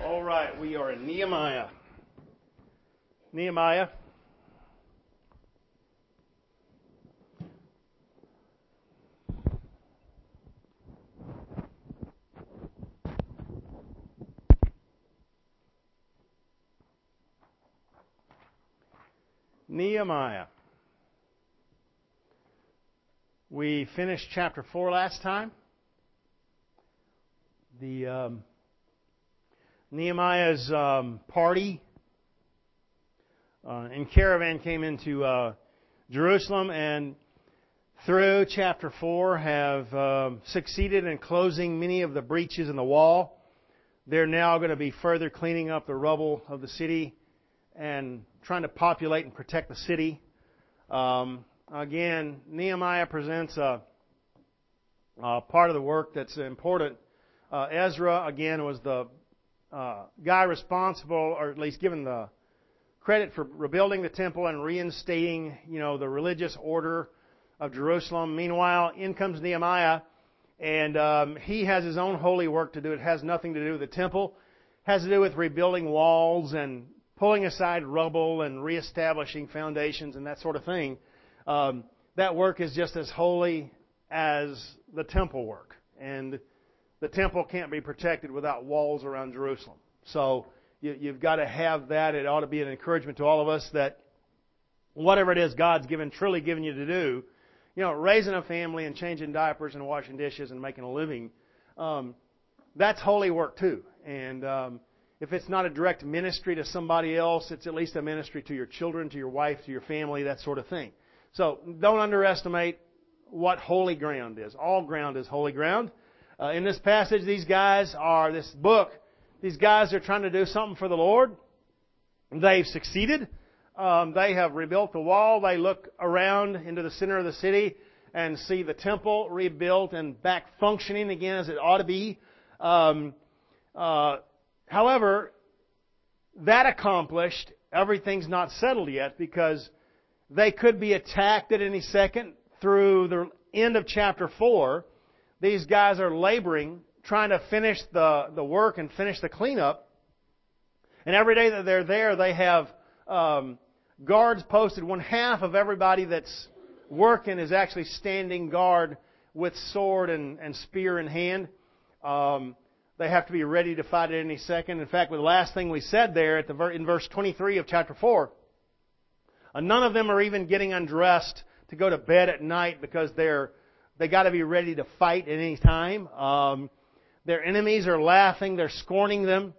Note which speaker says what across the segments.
Speaker 1: All right, we are in Nehemiah. Nehemiah. Nehemiah. We finished chapter 4 last time. Nehemiah's party and caravan came into Jerusalem, and through chapter 4 have succeeded in closing many of the breaches in the wall. They're now going to be further cleaning up the rubble of the city and trying to populate and protect the city. Again, Nehemiah presents a part of the work that's important. Ezra, again, was the guy responsible, or at least given the credit for rebuilding the temple and reinstating, the religious order of Jerusalem. Meanwhile, in comes Nehemiah, and he has his own holy work to do. It has nothing to do with the temple. It has to do with rebuilding walls and pulling aside rubble and reestablishing foundations and that sort of thing. That work is just as holy as the temple work. And the temple can't be protected without walls around Jerusalem. So you've got to have that. It ought to be an encouragement to all of us that whatever it is God's truly given you to do, raising a family and changing diapers and washing dishes and making a living, that's holy work too. And if it's not a direct ministry to somebody else, it's at least a ministry to your children, to your wife, to your family, that sort of thing. So don't underestimate what holy ground is. All ground is holy ground. In this passage, these guys are trying to do something for the Lord. They've succeeded. They have rebuilt the wall. They look around into the center of the city and see the temple rebuilt and back functioning again as it ought to be. However, that accomplished, everything's not settled yet because they could be attacked at any second. Through the end of chapter 4, these guys are laboring, trying to finish the work and finish the cleanup. And every day that they're there, they have guards posted. One half of everybody that's working is actually standing guard with sword and spear in hand. They have to be ready to fight at any second. In fact, with the last thing we said there in verse 23 of chapter 4, none of them are even getting undressed to go to bed at night because they got to be ready to fight at any time. Their enemies are laughing, they're scorning them.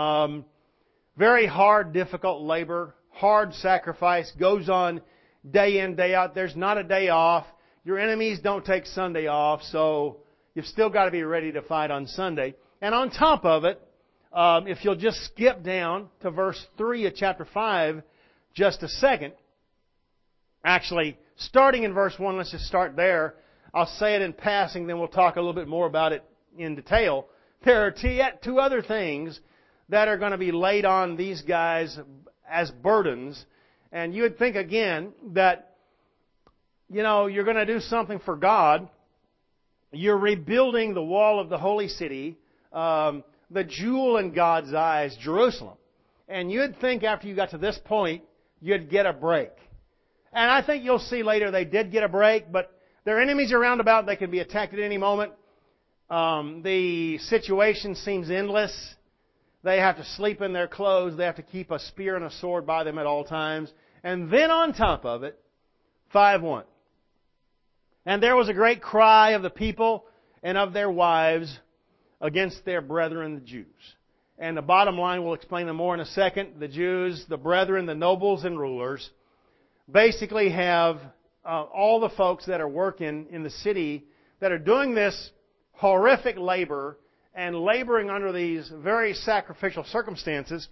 Speaker 1: Very hard, difficult labor, hard sacrifice goes on day in, day out. There's not a day off. Your enemies don't take Sunday off, so you've still got to be ready to fight on Sunday. And on top of it, if you'll just skip down to verse 3 of chapter 5 just a second. Actually, starting in verse 1, let's just start there. I'll say it in passing, then we'll talk a little bit more about it in detail. There are two other things that are going to be laid on these guys as burdens. And you would think again that, you're going to do something for God. You're rebuilding the wall of the holy city, the jewel in God's eyes, Jerusalem. And you'd think after you got to this point, you'd get a break. And I think you'll see later they did get a break, but their enemies are round about. They could be attacked at any moment. The situation seems endless. They have to sleep in their clothes. They have to keep a spear and a sword by them at all times. And then on top of it, 5:1. And there was a great cry of the people and of their wives against their brethren, the Jews. And the bottom line, we'll explain them more in a second. The Jews, the brethren, the nobles and rulers, basically have all the folks that are working in the city that are doing this horrific labor and laboring under these very sacrificial circumstances.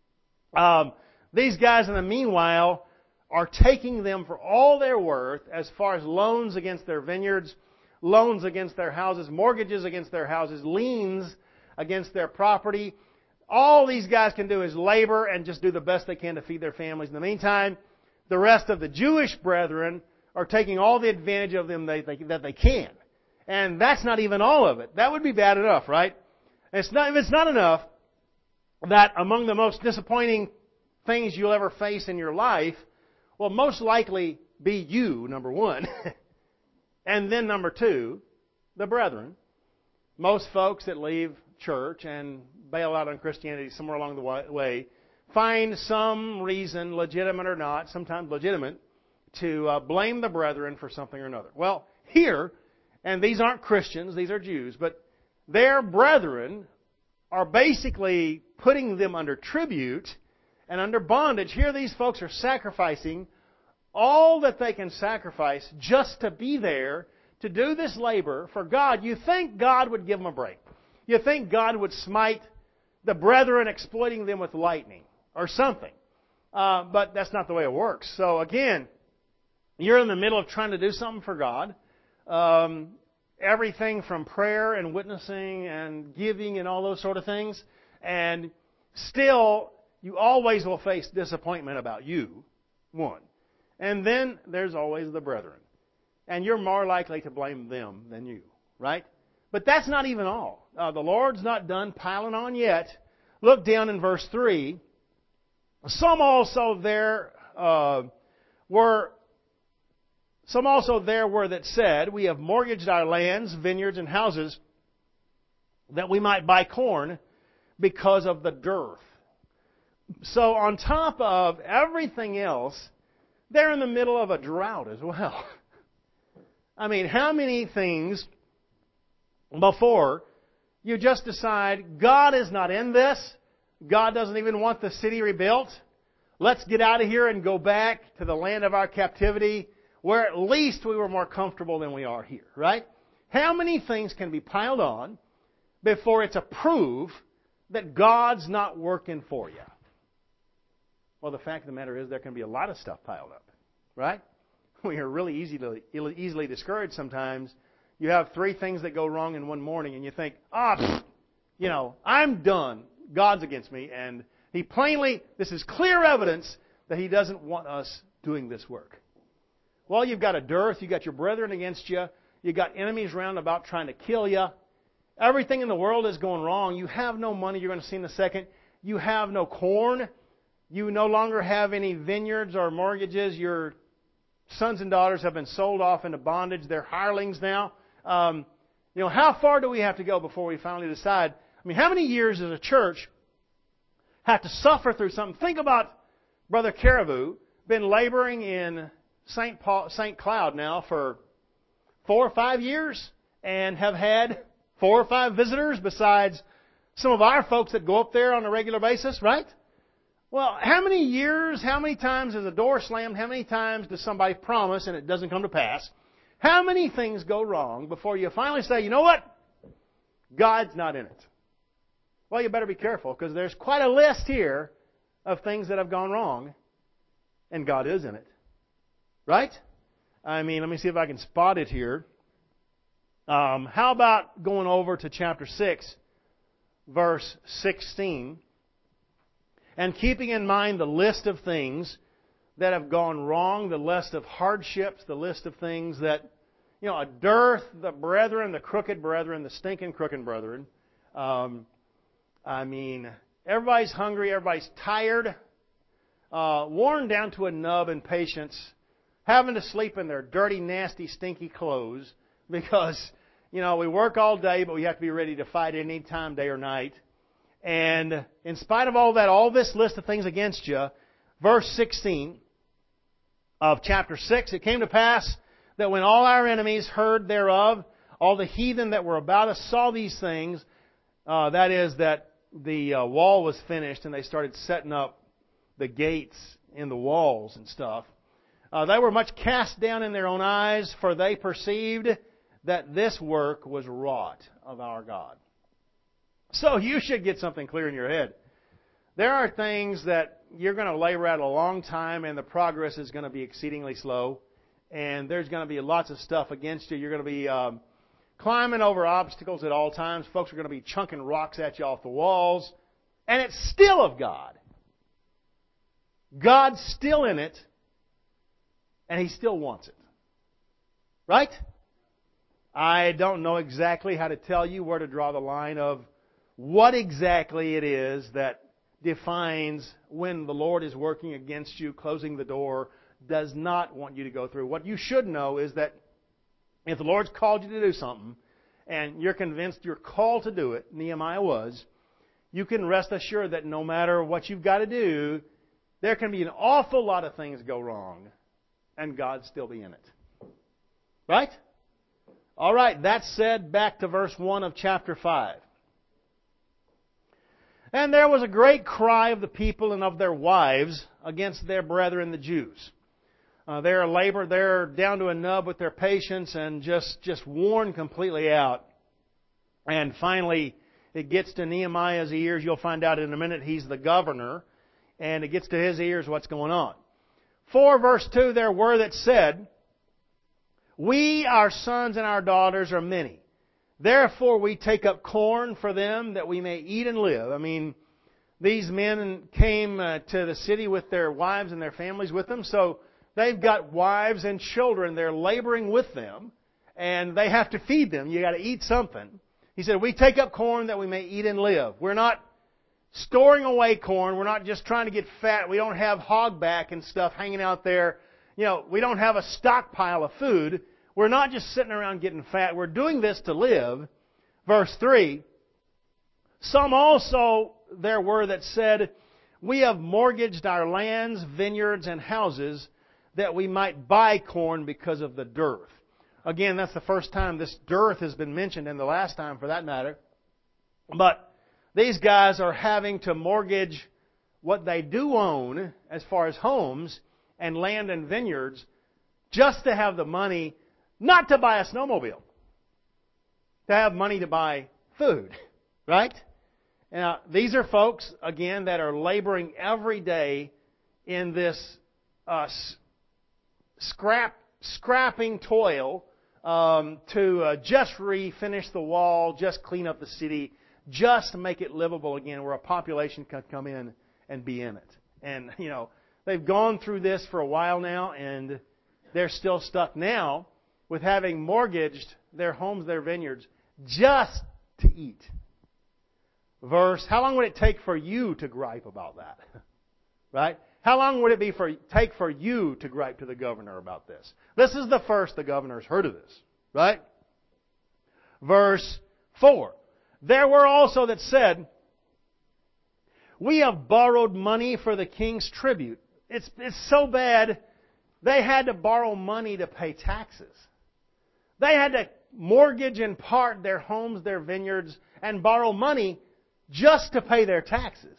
Speaker 1: These guys, in the meanwhile, are taking them for all they're worth as far as loans against their vineyards, loans against their houses, mortgages against their houses, liens against their property. All these guys can do is labor and just do the best they can to feed their families. In the meantime, the rest of the Jewish brethren are taking all the advantage of them that they can. And that's not even all of it. That would be bad enough, right? If it's not enough, that among the most disappointing things you'll ever face in your life will most likely be you, number one, and then number two, the brethren. Most folks that leave church and bail out on Christianity somewhere along the way find some reason, legitimate or not, sometimes legitimate, to blame the brethren for something or another. Well, here, and these aren't Christians, these are Jews, but their brethren are basically putting them under tribute and under bondage. Here these folks are sacrificing all that they can sacrifice just to be there to do this labor for God. You think God would give them a break. You think God would smite the brethren, exploiting them with lightning or something. But that's not the way it works. So again, you're in the middle of trying to do something for God. Everything from prayer and witnessing and giving and all those sort of things. And still, you always will face disappointment about you, one. And then there's always the brethren. And you're more likely to blame them than you, right? But that's not even all. The Lord's not done piling on yet. Look down in verse 3. Some also there were that said, we have mortgaged our lands, vineyards, and houses that we might buy corn because of the dearth. So on top of everything else, they're in the middle of a drought as well. I mean, how many things before you just decide God is not in this, God doesn't even want the city rebuilt, let's get out of here and go back to the land of our captivity where at least we were more comfortable than we are here, right? How many things can be piled on before it's a proof that God's not working for you? Well, the fact of the matter is there can be a lot of stuff piled up, right? We are really easily discouraged sometimes. You have 3 things that go wrong in one morning and you think, I'm done. God's against me. And He plainly, this is clear evidence that He doesn't want us doing this work. Well, you've got a dearth. You've got your brethren against you. You've got enemies round about trying to kill you. Everything in the world is going wrong. You have no money. You're going to see in a second. You have no corn. You no longer have any vineyards or mortgages. Your sons and daughters have been sold off into bondage. They're hirelings now. How far do we have to go before we finally decide? I mean, how many years does a church have to suffer through something? Think about Brother Caribou, been laboring in St. Cloud now for 4 or 5 years and have had 4 or 5 visitors besides some of our folks that go up there on a regular basis, right? Well, how many years, how many times is a door slammed, how many times does somebody promise and it doesn't come to pass? How many things go wrong before you finally say, you know what? God's not in it. Well, you better be careful because there's quite a list here of things that have gone wrong and God is in it. Right? I mean, let me see if I can spot it here. How about going over to chapter 6, verse 16, and keeping in mind the list of things that have gone wrong, the list of hardships, the list of things that, a dearth, the brethren, the crooked brethren, the stinking crooked brethren. Everybody's hungry, everybody's tired, worn down to a nub in patience, having to sleep in their dirty, nasty, stinky clothes because, we work all day, but we have to be ready to fight any time, day or night. And in spite of all that, all this list of things against you, verse 16 of chapter 6, it came to pass that when all our enemies heard thereof, all the heathen that were about us saw these things, that is, that the wall was finished and they started setting up the gates in the walls and stuff, they were much cast down in their own eyes, for they perceived that this work was wrought of our God. So you should get something clear in your head. There are things that you're going to labor at a long time and the progress is going to be exceedingly slow. And there's going to be lots of stuff against you. You're going to be climbing over obstacles at all times. Folks are going to be chunking rocks at you off the walls. And it's still of God. God's still in it. And He still wants it. Right? I don't know exactly how to tell you where to draw the line of what exactly it is that defines when the Lord is working against you, closing the door, does not want you to go through. What you should know is that if the Lord's called you to do something, and you're convinced you're called to do it, Nehemiah was, you can rest assured that no matter what you've got to do, there can be an awful lot of things go wrong, and God still be in it. Right? All right, that said, back to verse 1 of chapter 5. And there was a great cry of the people and of their wives against their brethren the Jews. They're down to a nub with their patience and just worn completely out. And finally, it gets to Nehemiah's ears. You'll find out in a minute he's the governor. And it gets to his ears what's going on. 4 verse 2, there were that said, we, our sons and our daughters, are many. Therefore we take up corn for them that we may eat and live. I mean, these men came to the city with their wives and their families with them. So they've got wives and children. They're laboring with them. And they have to feed them. You got to eat something. He said, we take up corn that we may eat and live. We're not storing away corn. We're not just trying to get fat. We don't have hogback and stuff hanging out there. We don't have a stockpile of food. We're not just sitting around getting fat. We're doing this to live. Verse 3, some also there were that said, we have mortgaged our lands, vineyards, and houses that we might buy corn because of the dearth. Again, that's the first time this dearth has been mentioned, and the last time for that matter. But these guys are having to mortgage what they do own as far as homes and land and vineyards just to have the money not to buy a snowmobile, to have money to buy food, right? Now, these are folks, again, that are laboring every day in this scrapping toil to just refinish the wall, just clean up the city, just to make it livable again, where a population can come in and be in it. And, they've gone through this for a while now, and they're still stuck now with having mortgaged their homes, their vineyards, just to eat. How long would it take for you to gripe about that? Right? How long would it take for you to gripe to the governor about this? This is the first the governor's heard of this. Right? Verse 4. There were also that said, we have borrowed money for the king's tribute. It's so bad, they had to borrow money to pay taxes. They had to mortgage in part their homes, their vineyards, and borrow money just to pay their taxes.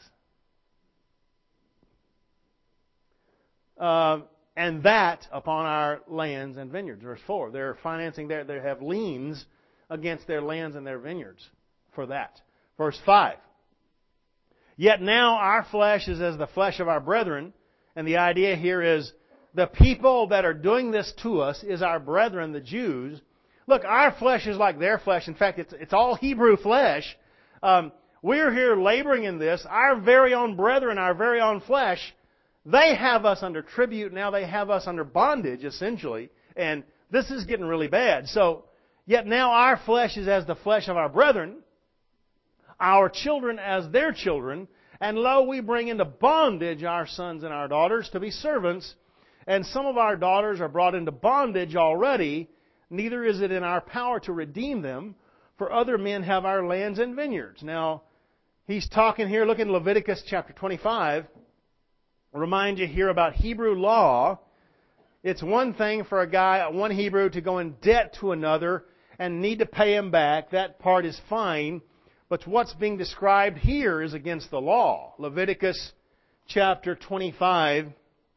Speaker 1: And that upon our lands and vineyards. Verse 4. They're financing they have liens against their lands and their vineyards for that. Verse 5. Yet now our flesh is as the flesh of our brethren. And the idea here is the people that are doing this to us is our brethren, the Jews. Look, our flesh is like their flesh. In fact, it's all Hebrew flesh. We're here laboring in this. Our very own brethren, our very own flesh, they have us under tribute. Now they have us under bondage, essentially. And this is getting really bad. So, yet now our flesh is as the flesh of our brethren, our children as their children, and lo, we bring into bondage our sons and our daughters to be servants, and some of our daughters are brought into bondage already, neither is it in our power to redeem them, for other men have our lands and vineyards. Now, he's talking here, look in Leviticus chapter 25, remind you here about Hebrew law. It's one thing for one Hebrew to go in debt to another and need to pay him back. That part is fine. But what's being described here is against the law. Leviticus chapter 25.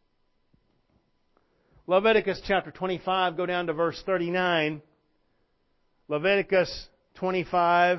Speaker 1: Leviticus chapter 25, go down to verse 39. Leviticus 25,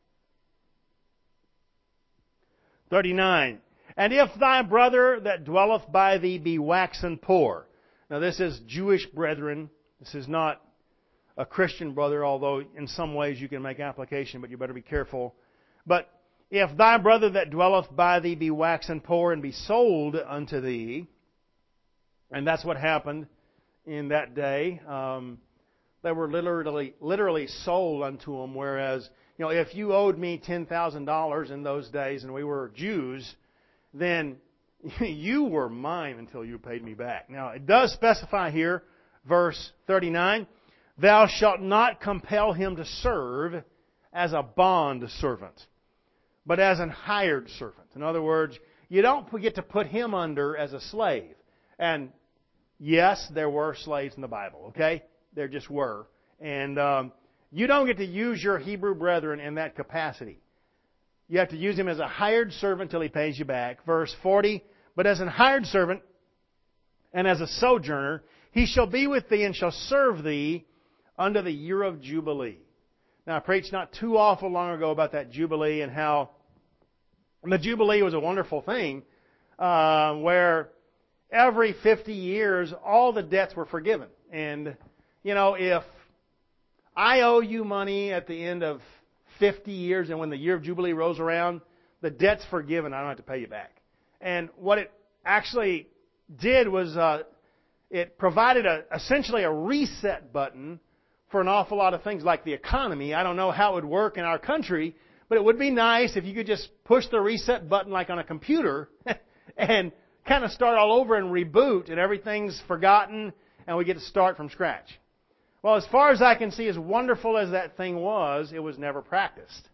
Speaker 1: 39. And if thy brother that dwelleth by thee be waxen poor. Now this is Jewish brethren. This is not a Christian brother, although in some ways you can make application, but you better be careful. But if thy brother that dwelleth by thee be waxen poor and be sold unto thee, and that's what happened in that day. They were literally sold unto them, whereas, if you owed me $10,000 in those days and we were Jews, then you were mine until you paid me back. Now, it does specify here, verse 39, thou shalt not compel him to serve as a bond servant, but as an hired servant. In other words, you don't get to put him under as a slave. And yes, there were slaves in the Bible, okay? There just were. And you don't get to use your Hebrew brethren in that capacity. You have to use him as a hired servant till he pays you back. Verse 40, but as an hired servant and as a sojourner, he shall be with thee and shall serve thee unto the year of Jubilee. Now, I preached not too awful long ago about that Jubilee and how the Jubilee was a wonderful thing where every 50 years all the debts were forgiven. And, you know, if I owe you money at the end of 50 years and when the year of Jubilee rolls around, the debt's forgiven. I don't have to pay you back. And what it actually did was it provided essentially a reset button for an awful lot of things like the economy. I don't know how it would work in our country, but it would be nice if you could just push the reset button like on a computer and kind of start all over and reboot and everything's forgotten and we get to start from scratch. Well, as far as I can see, as wonderful as that thing was, it was never practiced.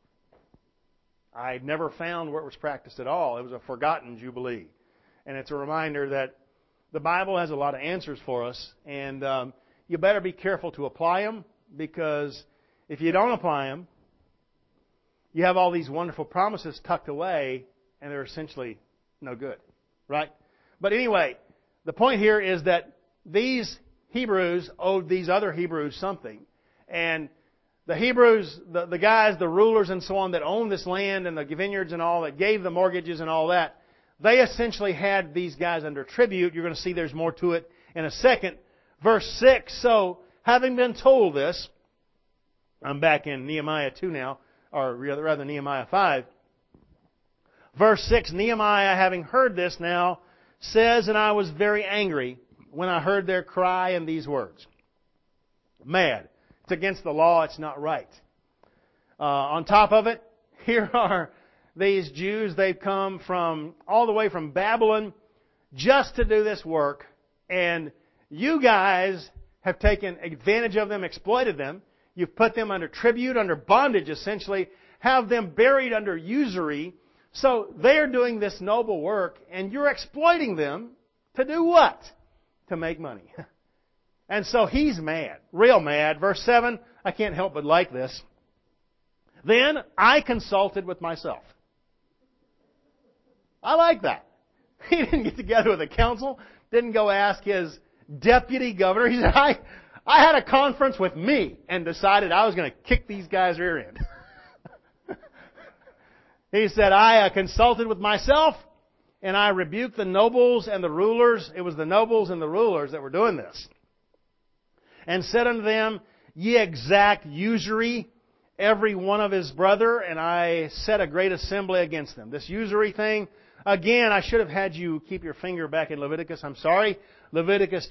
Speaker 1: I never found where it was practiced at all. It was a forgotten Jubilee. And it's a reminder that the Bible has a lot of answers for us, and you better be careful to apply them, because if you don't apply them, you have all these wonderful promises tucked away, and they're essentially no good. Right? But anyway, the point here is that these Hebrews owed these other Hebrews something. And the Hebrews, the guys, the rulers and so on that owned this land and the vineyards and all that gave the mortgages and all that, they essentially had these guys under tribute. You're going to see there's more to it in a second. Verse 6, so having been told this, I'm back in Nehemiah 2 now, or rather Nehemiah 5. Verse 6, Nehemiah, having heard this now, says, and I was very angry when I heard their cry in these words. Mad. It's against the law. It's not right. On top of it, here are these Jews. They've come from all the way from Babylon just to do this work. And you guys have taken advantage of them, exploited them. You've put them under tribute, under bondage, essentially. Have them buried under usury. So they're doing this noble work, and you're exploiting them to do what? To make money. And so he's mad, real mad. Verse 7, I can't help but like this. Then I consulted with myself. I like that. He didn't get together with the council, didn't go ask his deputy governor. He said, I had a conference with me and decided I was going to kick these guys' rear end. He said, I consulted with myself, and I rebuked the nobles and the rulers. It was the nobles and the rulers that were doing this. And said unto them, ye exact usury, every one of his brother, and I set a great assembly against them. This usury thing, again, I should have had you keep your finger back in Leviticus. I'm sorry. Leviticus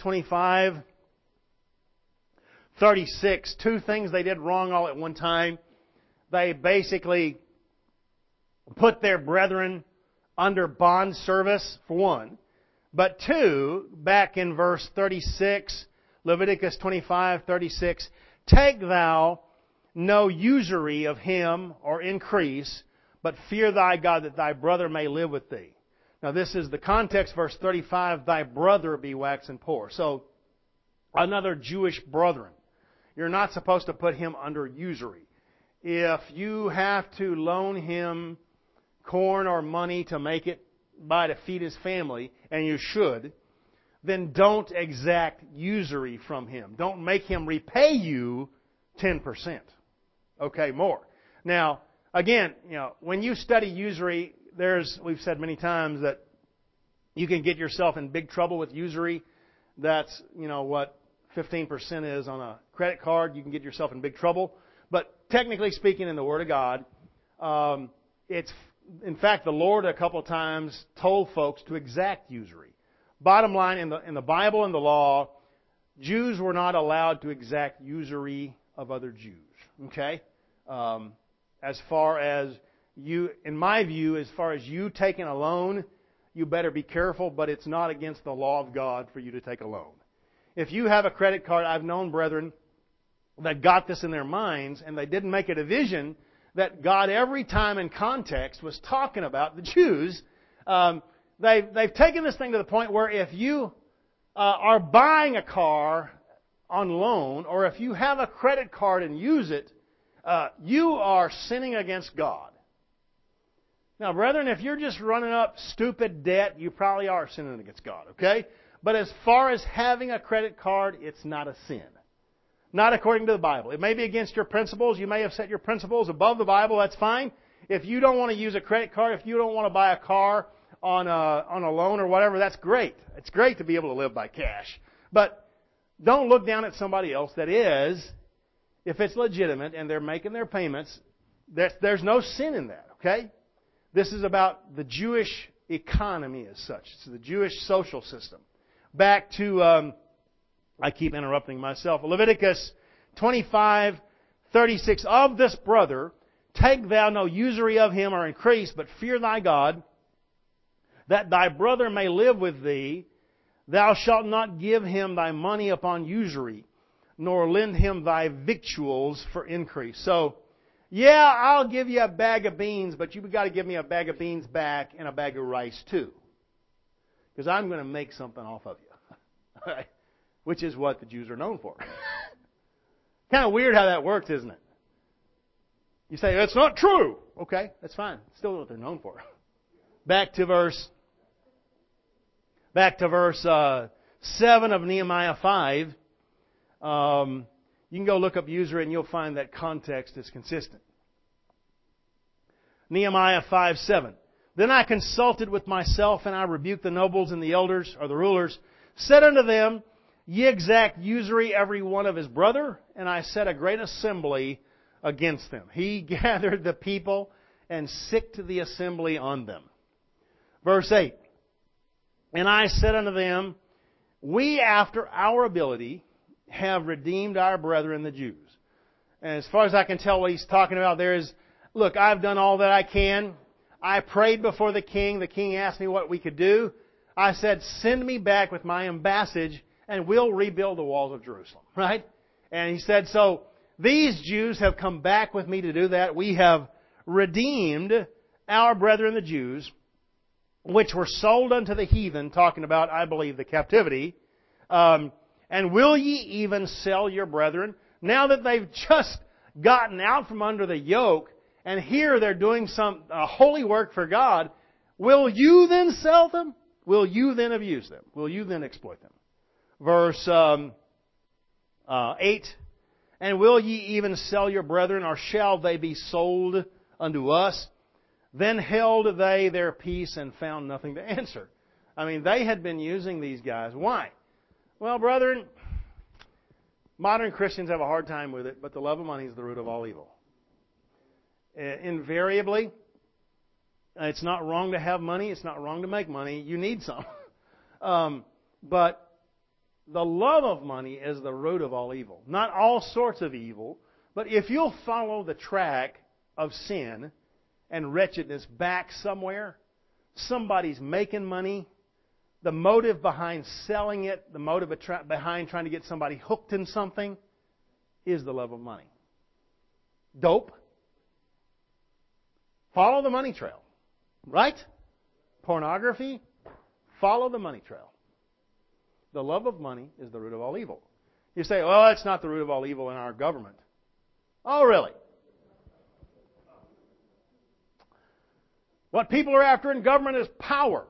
Speaker 1: 25:36. Two things they did wrong all at one time. They basically put their brethren under bond service, for one. But two, back in verse 36, Leviticus 25:36, take thou no usury of him or increase, but fear thy God that thy brother may live with thee. Now this is the context, verse 35, thy brother be waxen poor. So, another Jewish brethren. You're not supposed to put him under usury. If you have to loan him corn or money to make it by to feed his family, and you should, then don't exact usury from him. Don't make him repay you 10%. Okay, more. Now, again, when you study usury, we've said many times that you can get yourself in big trouble with usury. That's, what 15% is on a credit card. You can get yourself in big trouble. But technically speaking, in the Word of God, it's, in fact, the Lord a couple of times told folks to exact usury. Bottom line, in the Bible and the law, Jews were not allowed to exact usury of other Jews. Okay? As far as, in my view, as far as you taking a loan, you better be careful, but it's not against the law of God for you to take a loan. If you have a credit card, I've known brethren that got this in their minds, and they didn't make a division that God every time in context was talking about the Jews. They've taken this thing to the point where if you are buying a car on loan, or if you have a credit card and use it, you are sinning against God. Now, brethren, if you're just running up stupid debt, you probably are sinning against God, okay? But as far as having a credit card, it's not a sin. Not according to the Bible. It may be against your principles. You may have set your principles above the Bible. That's fine. If you don't want to use a credit card, if you don't want to buy a car on a loan or whatever, that's great. It's great to be able to live by cash. But don't look down at somebody else that is, if it's legitimate and they're making their payments, there's no sin in that, okay? This is about the Jewish economy as such. It's the Jewish social system. Back to, I keep interrupting myself, Leviticus 25:36. Of this brother, take thou no usury of him or increase, but fear thy God, that thy brother may live with thee. Thou shalt not give him thy money upon usury, nor lend him thy victuals for increase. So, yeah, I'll give you a bag of beans, but you've got to give me a bag of beans back and a bag of rice too. Because I'm going to make something off of you. Which is what the Jews are known for. Kind of weird how that works, isn't it? You say, that's not true. Okay, that's fine. Still what they're known for. Back to verse 7 of Nehemiah 5. You can go look up usury and you'll find that context is consistent. Nehemiah 5:7. Then I consulted with myself, and I rebuked the nobles and the elders, or the rulers, said unto them, Ye exact usury every one of his brother, and I set a great assembly against them. He gathered the people and sicked the assembly on them. Verse 8. And I said unto them, We after our ability have redeemed our brethren the Jews. And as far as I can tell what he's talking about there is, look, I've done all that I can. I prayed before the king. The king asked me what we could do. I said, send me back with my ambassage and we'll rebuild the walls of Jerusalem. Right? And he said, so these Jews have come back with me to do that. We have redeemed our brethren the Jews, which were sold unto the heathen, talking about, I believe, the captivity. And will ye even sell your brethren? Now that they've just gotten out from under the yoke, and here they're doing some holy work for God, will you then sell them? Will you then abuse them? Will you then exploit them? Verse 8, And will ye even sell your brethren, or shall they be sold unto us? Then held they their peace and found nothing to answer. I mean, they had been using these guys. Why? Well, brethren, modern Christians have a hard time with it, but the love of money is the root of all evil. Invariably, it's not wrong to have money. It's not wrong to make money. You need some. But the love of money is the root of all evil. Not all sorts of evil, but if you'll follow the track of sin and wretchedness back somewhere, somebody's making money. The motive behind selling it, the motive behind trying to get somebody hooked in something is the love of money. Dope. Follow the money trail. Right? Pornography. Follow the money trail. The love of money is the root of all evil. You say, well, that's not the root of all evil in our government. Oh, really? What people are after in government is power.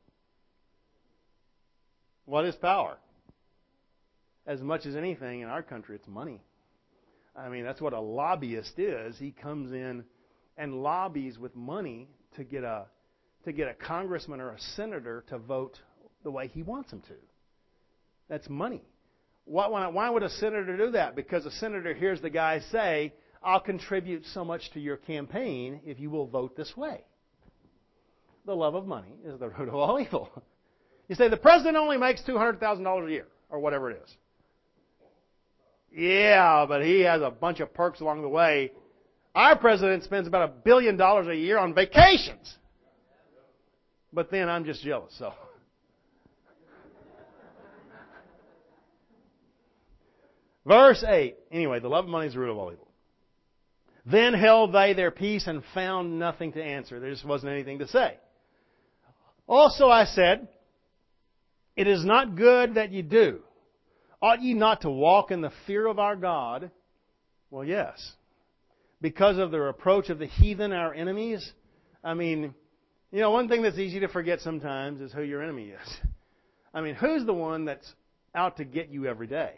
Speaker 1: What is power? As much as anything in our country, it's money. I mean, that's what a lobbyist is. He comes in and lobbies with money to get a congressman or a senator to vote the way he wants them to. That's money. Why would a senator do that? Because a senator hears the guy say, I'll contribute so much to your campaign if you will vote this way. The love of money is the root of all evil. You say, the president only makes $200,000 a year, or whatever it is. Yeah, but he has a bunch of perks along the way. Our president spends about $1 billion a year on vacations. But then I'm just jealous, so. Verse 8. Anyway, the love of money is the root of all evil. Then held they their peace and found nothing to answer. There just wasn't anything to say. Also I said, it is not good that ye do. Ought ye not to walk in the fear of our God? Well, yes. Because of the reproach of the heathen, our enemies. I mean, you know, one thing that's easy to forget sometimes is who your enemy is. I mean, who's the one that's out to get you every day?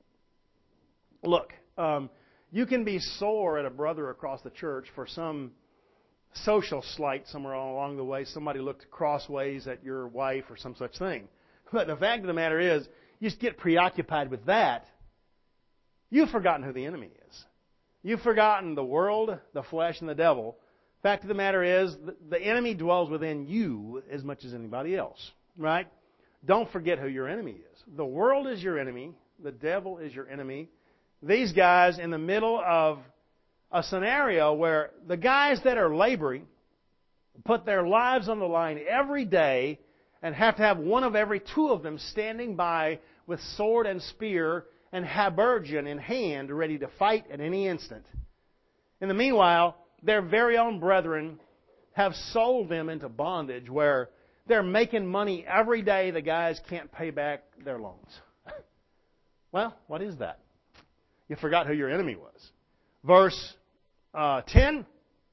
Speaker 1: Look, you can be sore at a brother across the church for some social slight somewhere along the way. Somebody looked crossways at your wife or some such thing. But the fact of the matter is, you just get preoccupied with that. You've forgotten who the enemy is. You've forgotten the world, the flesh, and the devil. Fact of the matter is, the enemy dwells within you as much as anybody else. Right? Don't forget who your enemy is. The world is your enemy. The devil is your enemy. These guys in the middle of a scenario where the guys that are laboring put their lives on the line every day and have to have one of every two of them standing by with sword and spear and habergeon in hand ready to fight at any instant. In the meanwhile, their very own brethren have sold them into bondage where they're making money every day the guys can't pay back their loans. Well, what is that? You forgot who your enemy was. Verse 10,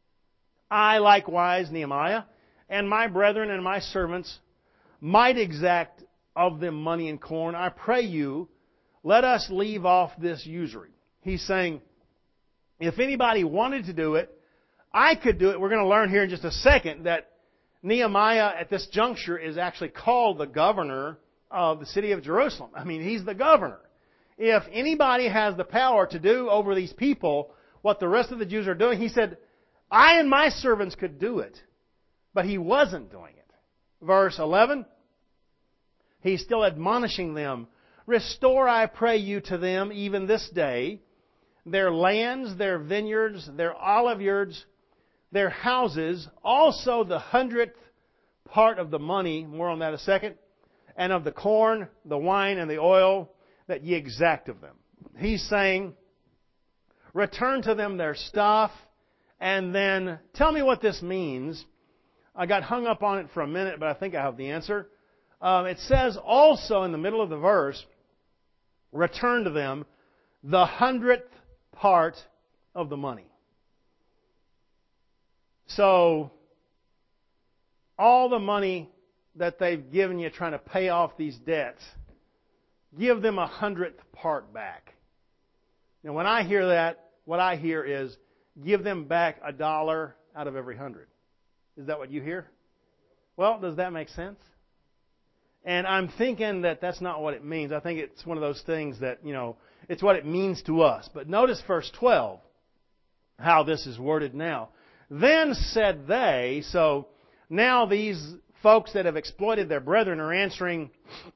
Speaker 1: I likewise, Nehemiah, and my brethren and my servants might exact of them money and corn. I pray you, let us leave off this usury. He's saying, if anybody wanted to do it, I could do it. We're going to learn here in just a second that Nehemiah at this juncture is actually called the governor of the city of Jerusalem. I mean, he's the governor. If anybody has the power to do over these people what the rest of the Jews are doing, he said, I and my servants could do it. But he wasn't doing it. Verse 11, he's still admonishing them. Restore, I pray you, to them even this day their lands, their vineyards, their oliveyards, their houses, also the 100th part of the money, more on that in a second, and of the corn, the wine, and the oil, that ye exact of them. He's saying, return to them their stuff, and then tell me what this means. I got hung up on it for a minute, but I think I have the answer. It says also in the middle of the verse, return to them the 100th part of the money. So, all the money that they've given you trying to pay off these debts, give them 100th part back. Now, when I hear that, what I hear is, give them back $1 out of every 100. Is that what you hear? Well, does that make sense? And I'm thinking that that's not what it means. I think it's one of those things that, it's what it means to us. But notice verse 12, how this is worded now. Then said they, so now these folks that have exploited their brethren are answering,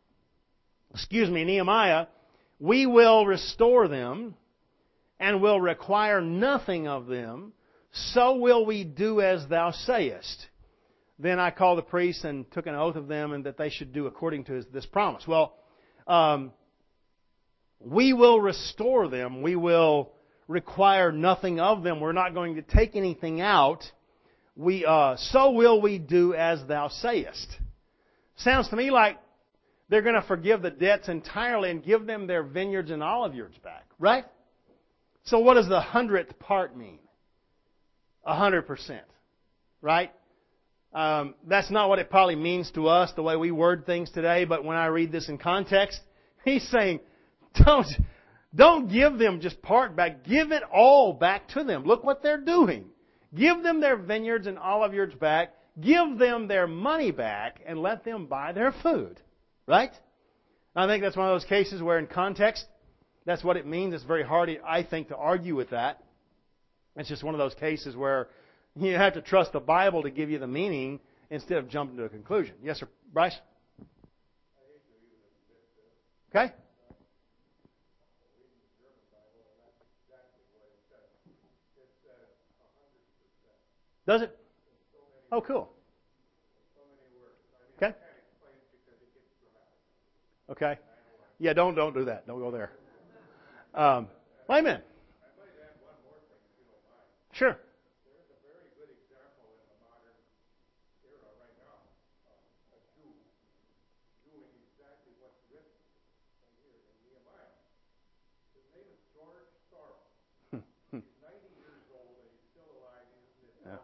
Speaker 1: Nehemiah, we will restore them and will require nothing of them. So will we do as thou sayest. Then I called the priests and took an oath of them and that they should do according to this promise. Well, we will restore them. We will require nothing of them. We're not going to take anything out. So will we do as thou sayest. Sounds to me like they're going to forgive the debts entirely and give them their vineyards and oliveyards back. Right? So what does the 100th part mean? 100%. Right? That's not what it probably means to us, the way we word things today, but when I read this in context, he's saying, don't give them just part back. Give it all back to them. Look what they're doing. Give them their vineyards and oliveyards back. Give them their money back and let them buy their food. Right? I think that's one of those cases where in context, that's what it means. It's very hard, I think, to argue with that. It's just one of those cases where you have to trust the Bible to give you the meaning instead of jumping to a conclusion. Yes, sir. Bryce? Okay? Does it? Oh, cool. Okay. Okay. Yeah, don't do that. Don't go there. Wait a minute. Sure. Hmm. Yeah.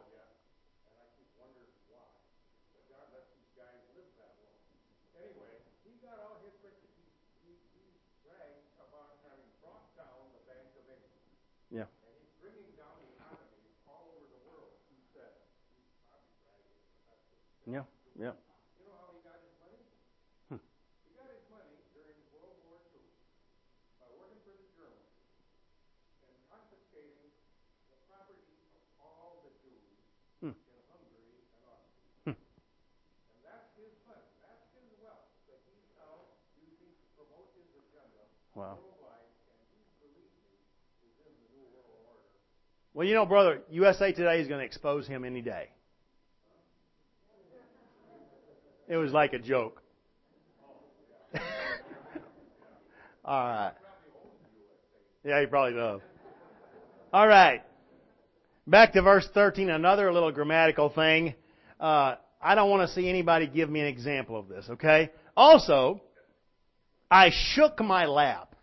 Speaker 1: Yeah. Yeah. Yeah. Hmm. Hmm. Hmm. Wow. Well, you know, brother, USA Today is going to expose him any day. It was like a joke. All right. Yeah, he probably does. All right. Back to verse 13, another little grammatical thing. I don't want to see anybody give me an example of this, okay? Also, I shook my lap.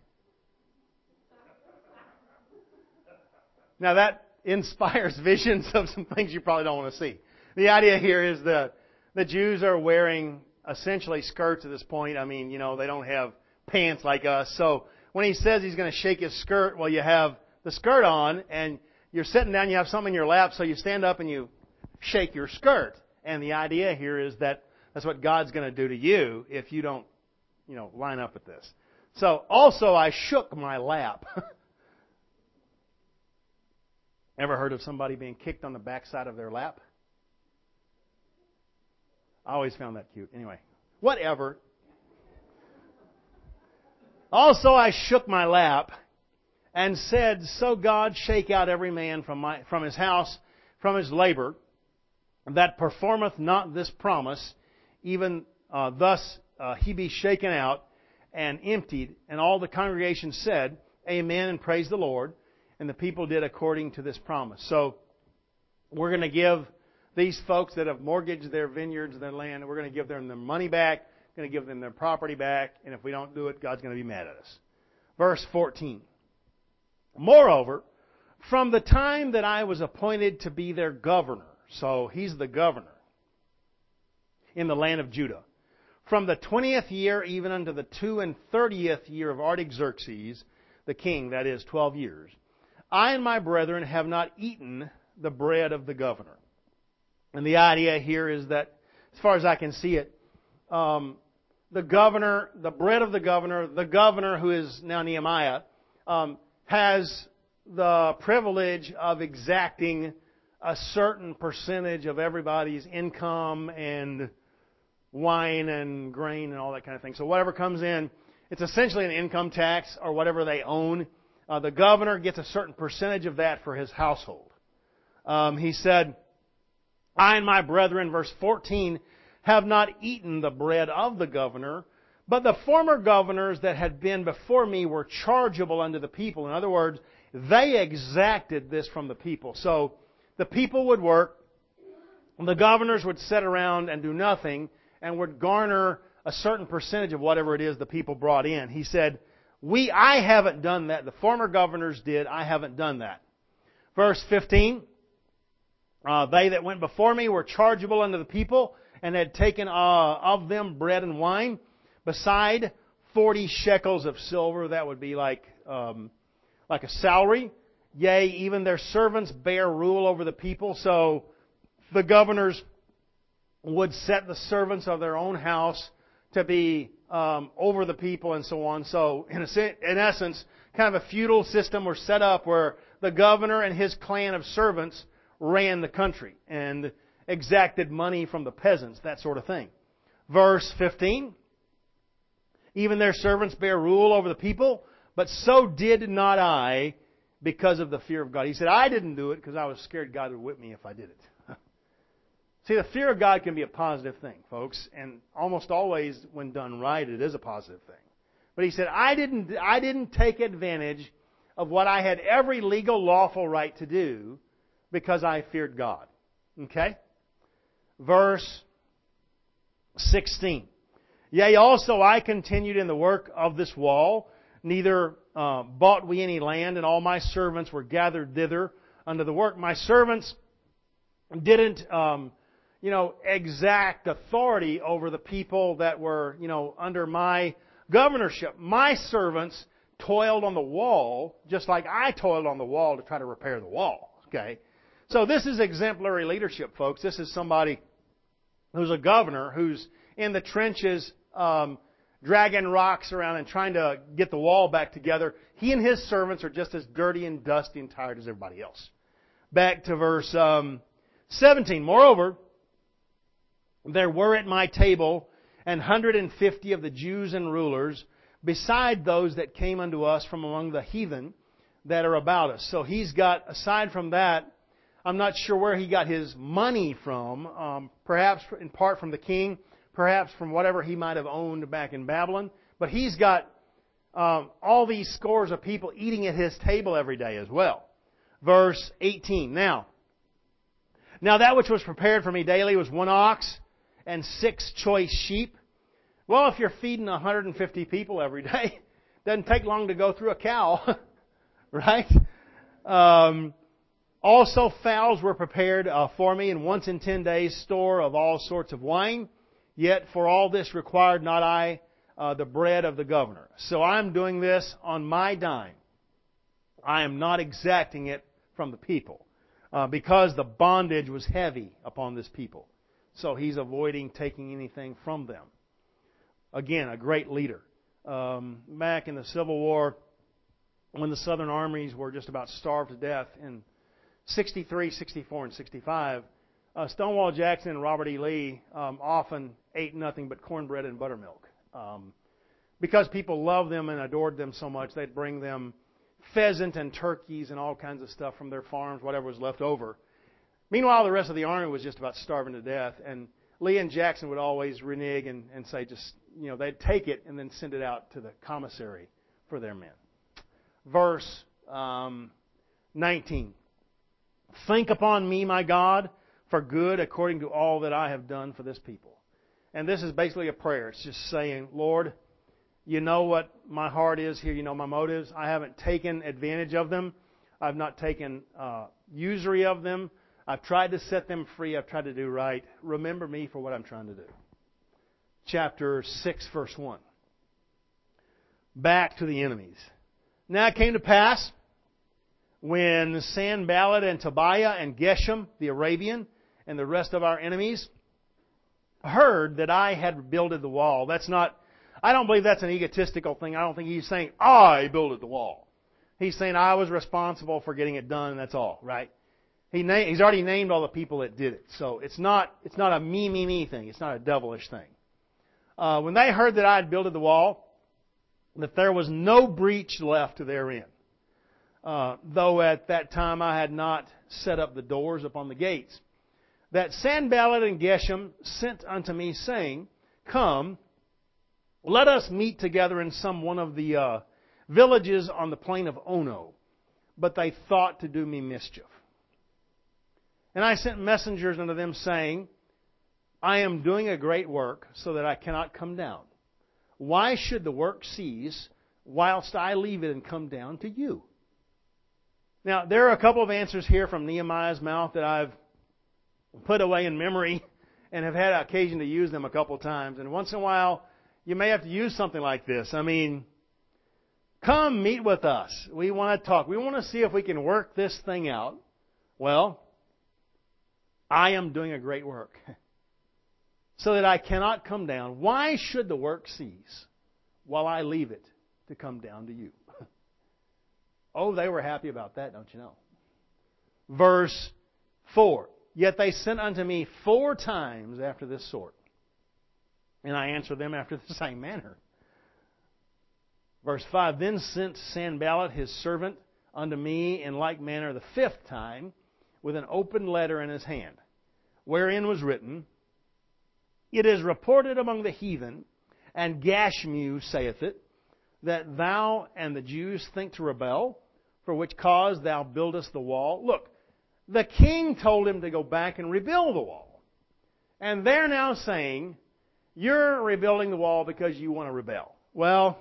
Speaker 1: Now that inspires visions of some things you probably don't want to see. The idea here is that the Jews are wearing essentially skirts at this point. I mean, you know, they don't have pants like us. So when he says he's going to shake his skirt, well, you have the skirt on and you're sitting down, you have something in your lap, so you stand up and you shake your skirt. And the idea here is that that's what God's going to do to you if you don't, you know, line up with this. So also I shook my lap. Ever heard of somebody being kicked on the backside of their lap? I always found that cute. Anyway, whatever. Also I shook my lap and said, so God shake out every man from his house, from his labor, that performeth not this promise, even thus he be shaken out and emptied. And all the congregation said, Amen, and praise the Lord. And the people did according to this promise. So we're going to give these folks that have mortgaged their vineyards, their land, we're going to give them their money back, we're going to give them their property back, and if we don't do it, God's going to be mad at us. Verse 14. Moreover, from the time that I was appointed to be their governor, so he's the governor in the land of Judah, from the 20th year even unto the 32nd year of Artaxerxes, the king, that is 12 years, I and my brethren have not eaten the bread of the governor. And the idea here is that, as far as I can see it, the governor, the bread of the governor who is now Nehemiah, has the privilege of exacting a certain percentage of everybody's income and wine and grain and all that kind of thing. So whatever comes in, it's essentially an income tax or whatever they own. The governor gets a certain percentage of that for his household. He said, I and my brethren, verse 14, have not eaten the bread of the governor, but the former governors that had been before me were chargeable unto the people. In other words, they exacted this from the people. So the people would work, the governors would sit around and do nothing, and would garner a certain percentage of whatever it is the people brought in. He said, I haven't done that. The former governors did. I haven't done that. Verse 15, they that went before me were chargeable unto the people, and had taken of them bread and wine, beside 40 shekels of silver. That would be like a salary. Yea, even their servants bear rule over the people. So the governors would set the servants of their own house to be over the people and so on. So in essence, kind of a feudal system was set up where the governor and his clan of servants ran the country and exacted money from the peasants, that sort of thing. Verse 15, even their servants bear rule over the people, but so did not I because of the fear of God. He said, I didn't do it because I was scared God would whip me if I did it. See, the fear of God can be a positive thing, folks, and almost always, when done right, it is a positive thing. But he said, I didn't take advantage of what I had every legal, lawful right to do because I feared God. Okay? Verse 16. Yea, also I continued in the work of this wall, neither bought we any land, and all my servants were gathered thither unto the work. My servants didn't, exact authority over the people that were, under my governorship. My servants toiled on the wall, just like I toiled on the wall to try to repair the wall. Okay? So this is exemplary leadership, folks. This is somebody who's a governor who's in the trenches, dragging rocks around and trying to get the wall back together. He and his servants are just as dirty and dusty and tired as everybody else. Back to verse 17. Moreover, there were at my table 150 of the Jews and rulers, beside those that came unto us from among the heathen that are about us. So he's got, aside from that, I'm not sure where he got his money from, perhaps in part from the king, perhaps from whatever he might have owned back in Babylon. But he's got all these scores of people eating at his table every day as well. Verse 18. Now that which was prepared for me daily was 1 ox and 6 choice sheep. Well, if you're feeding 150 people every day, it doesn't take long to go through a cow, right? Also fowls were prepared for me, and once in 10 days store of all sorts of wine. Yet for all this required not I the bread of the governor. So I'm doing this on my dime. I am not exacting it from the people, because the bondage was heavy upon this people. So he's avoiding taking anything from them. Again, a great leader. Back in the Civil War, when the Southern armies were just about starved to death in 63, 64, and 65, Stonewall Jackson and Robert E. Lee often ate nothing but cornbread and buttermilk. Because people loved them and adored them so much, they'd bring them pheasant and turkeys and all kinds of stuff from their farms, whatever was left over. Meanwhile, the rest of the army was just about starving to death, and Lee and Jackson would always renege and say they'd take it and then send it out to the commissary for their men. Verse 19. Think upon me, my God, for good according to all that I have done for this people. And this is basically a prayer. It's just saying, Lord, you know what my heart is here. You know my motives. I haven't taken advantage of them. I've not taken usury of them. I've tried to set them free. I've tried to do right. Remember me for what I'm trying to do. Chapter 6, verse 1. Back to the enemies. Now it came to pass when Sanballat and Tobiah and Geshem, the Arabian, and the rest of our enemies heard that I had builded the wall. I don't believe that's an egotistical thing. I don't think he's saying, I builded the wall. He's saying, I was responsible for getting it done, and that's all, right? He's already named all the people that did it. So it's not a me thing. It's not a devilish thing. When they heard that I had builded the wall, that there was no breach left therein. Though at that time I had not set up the doors upon the gates. That Sanballat and Geshem sent unto me, saying, Come, let us meet together in some one of the villages on the plain of Ono. But they thought to do me mischief. And I sent messengers unto them, saying, I am doing a great work, so that I cannot come down. Why should the work cease, whilst I leave it and come down to you? Now, there are a couple of answers here from Nehemiah's mouth that I've put away in memory and have had occasion to use them a couple of times. And once in a while, you may have to use something like this. I mean, come meet with us. We want to talk. We want to see if we can work this thing out. Well, I am doing a great work, so that I cannot come down. Why should the work cease while I leave it to come down to you? Oh, they were happy about that, don't you know? Verse 4. Yet they sent unto me 4 times after this sort, and I answered them after the same manner. Verse 5. Then sent Sanballat his servant unto me in like manner the 5th time, with an open letter in his hand. wherein was written, It is reported among the heathen, and Gashmu saith it, that thou and the Jews think to rebel, for which cause thou buildest the wall. Look, the king told him to go back and rebuild the wall. And they're now saying, you're rebuilding the wall because you want to rebel. Well,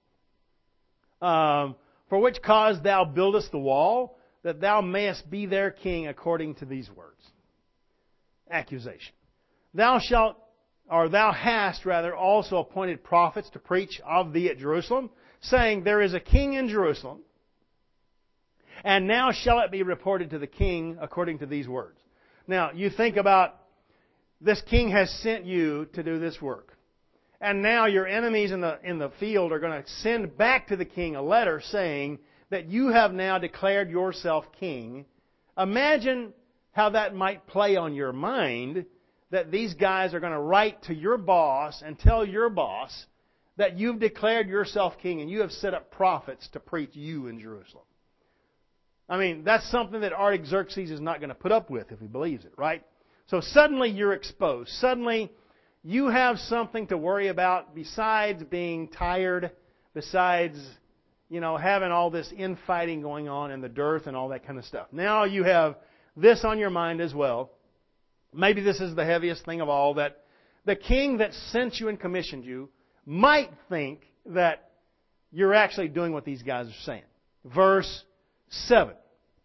Speaker 1: for which cause thou buildest the wall, that thou mayest be their king according to these words. Accusation. Thou hast also appointed prophets to preach of thee at Jerusalem, saying, There is a king in Jerusalem, and now shall it be reported to the king according to these words. Now, you think about, this king has sent you to do this work. And now your enemies in the field are going to send back to the king a letter saying that you have now declared yourself king. Imagine how that might play on your mind, that these guys are going to write to your boss and tell your boss that you've declared yourself king and you have set up prophets to preach you in Jerusalem. I mean, that's something that Artaxerxes is not going to put up with if he believes it, right? So suddenly you're exposed. Suddenly you have something to worry about besides being tired, besides, having all this infighting going on in the dearth and all that kind of stuff. Now you have this on your mind as well. Maybe this is the heaviest thing of all, that the king that sent you and commissioned you might think that you're actually doing what these guys are saying. Verse 7.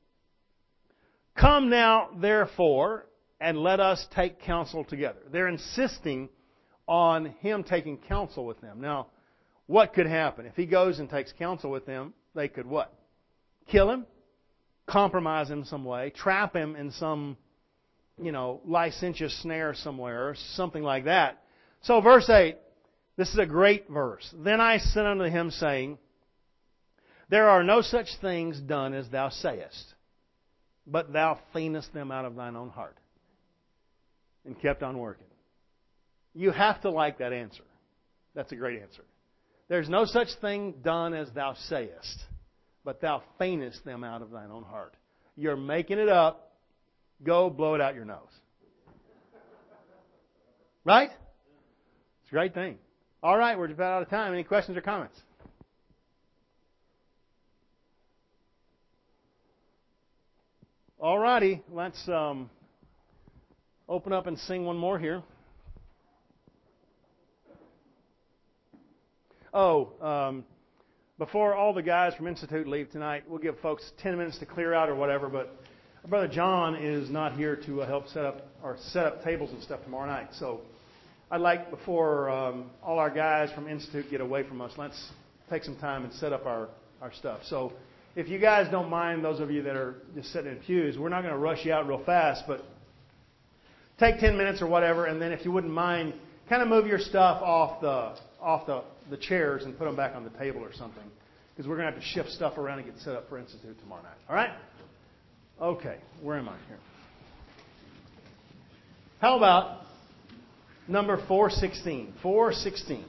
Speaker 1: Come now, therefore, and let us take counsel together. They're insisting on him taking counsel with them. Now, what could happen? If he goes and takes counsel with them, they could what? Kill him? Compromise him some way? Trap him in some, licentious snare somewhere, or something like that. So verse 8, this is a great verse. Then I sent unto him, saying, There are no such things done as thou sayest, but thou feignest them out of thine own heart. And kept on working. You have to like that answer. That's a great answer. There's no such thing done as thou sayest, but thou feignest them out of thine own heart. You're making it up. Go blow it out your nose. Right? It's a great thing. All right, we're just about out of time. Any questions or comments? All righty, let's open up and sing one more here. Before all the guys from Institute leave tonight, we'll give folks 10 minutes to clear out or whatever, but Brother John is not here to help set up tables and stuff tomorrow night. So I'd like, before all our guys from Institute get away from us, let's take some time and set up our stuff. So if you guys don't mind, those of you that are just sitting in pews, we're not going to rush you out real fast, but take 10 minutes or whatever, and then if you wouldn't mind, kind of move your stuff off the chairs and put them back on the table or something, because we're going to have to shift stuff around and get set up for Institute tomorrow night. All right? Okay. Where am I here? How about number 416? 416.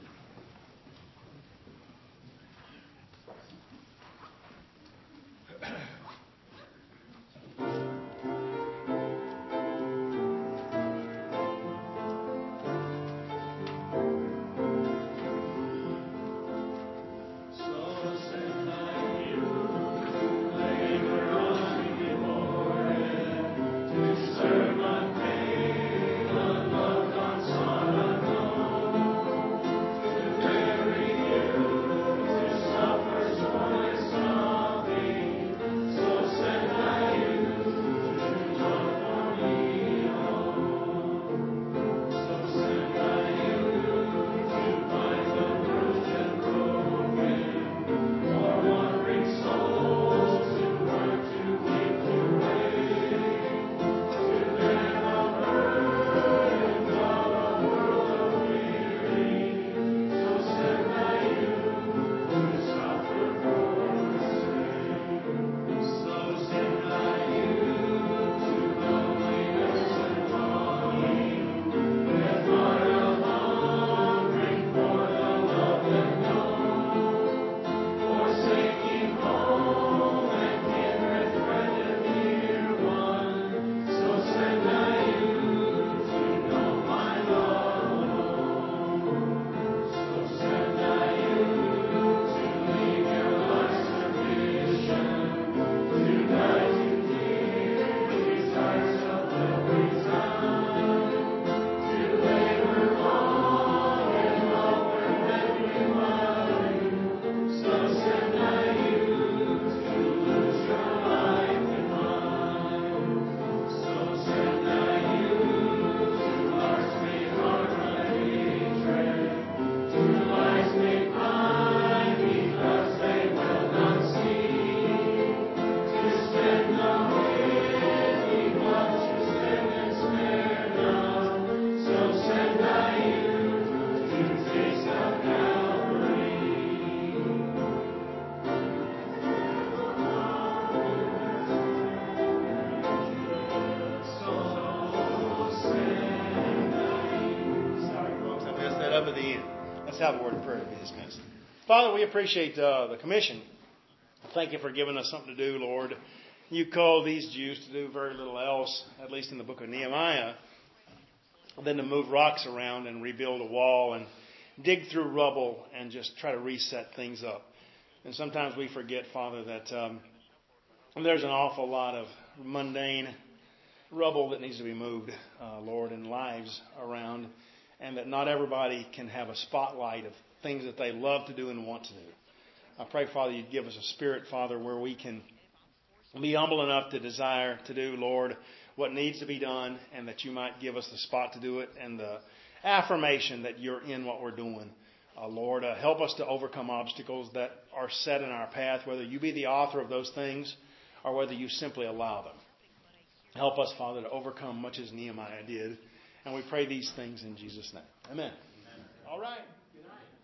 Speaker 1: of at the end. Let's have a word of prayer to be dismissed. Father, we appreciate the commission. Thank you for giving us something to do, Lord. You called these Jews to do very little else, at least in the book of Nehemiah, than to move rocks around and rebuild a wall and dig through rubble and just try to reset things up. And sometimes we forget, Father, that there's an awful lot of mundane rubble that needs to be moved, Lord, and lives around, and that not everybody can have a spotlight of things that they love to do and want to do. I pray, Father, you'd give us a spirit, Father, where we can be humble enough to desire to do, Lord, what needs to be done, and that you might give us the spot to do it and the affirmation that you're in what we're doing. Lord, help us to overcome obstacles that are set in our path, whether you be the author of those things or whether you simply allow them. Help us, Father, to overcome much as Nehemiah did. And we pray these things in Jesus' name. Amen. All right. Good night.